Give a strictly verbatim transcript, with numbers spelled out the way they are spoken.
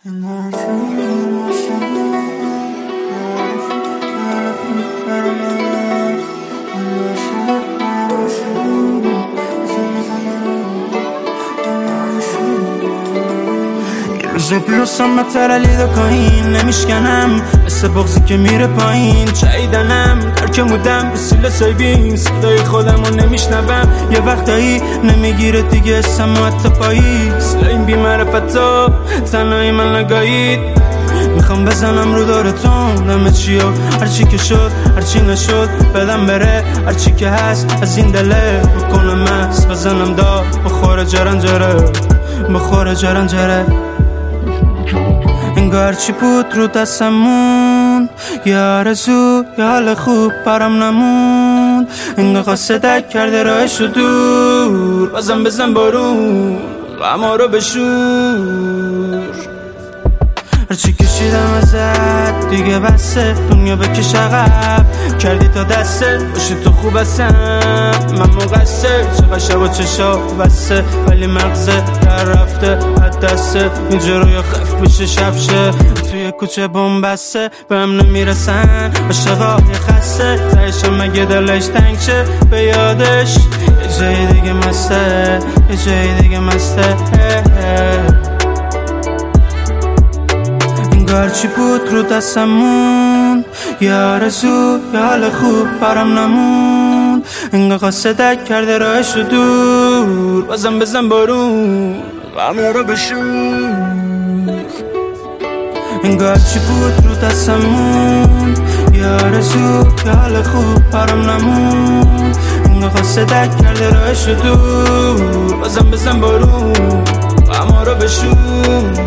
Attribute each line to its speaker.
Speaker 1: روز پلوسم مترلی دو کاین نمیشکنم مثل بغزی که میره پایین چاییدنم درکم بودم به سیل سایبین صدای خودم رو نمیشنوم یه وقتایی نمیگیره دیگه اسم و حتی پایی سلا این بی معرفتا تنهایی من نگاهید میخوام بزنم رو دارتون همه چی و هرچی که شد هرچی نشد بدم بره هرچی که هست از این دله بکنم مست بزنم دا بخوره جرن جره بخوره جرن جره انگار چی بود رو دستمون یه آرزو یه حال خوب برام نمون انگار خواسته دک کرده راهشو دور بازم بزن بارون غما رو بشور هرچی کشیدم ازت دیگه بسه دنیا بکش عقب کردی تا دسته باشی تو خوب هستم من مقصر چقدر شب و چشا بسته ولی مغزه در رفته از دسته اینجا روی خف بشه شب شه توی کوچه بومبسته به هم نمیرسن عاشقای خسته تایشم مگه دلش تنگ شه به یادش یه جای دیگه مسته یه جای دیگه مسته هرچی بود رو دستمون یه آرزو یه حال خوب برام نمون انگار خواسته دک کرده راهشو دور بازم بزن بارون غما رو بشور انگار چی بود رو دستمون یه آرزو یه حال خوب برام نمون انگار خواسته دک کرده راهشو دور بازم بزن بارون غما رو بشور